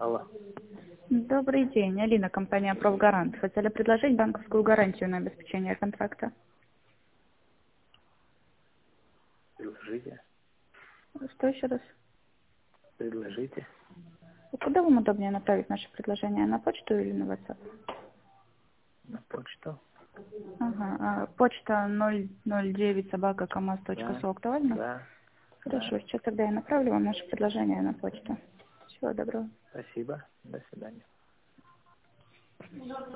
Алло. Добрый день, Алина, компания «Профгарант». Хотели предложить банковскую гарантию на обеспечение контракта. Предложите. Что еще раз? Предложите. Куда вам удобнее направить наше предложение? На почту или на WhatsApp? На почту. Ага, почта 009 Да. собака.камаз.су актуальна? Да. Да. Хорошо, сейчас тогда я направлю вам наше предложение на почту. Всего доброго. Спасибо. До свидания.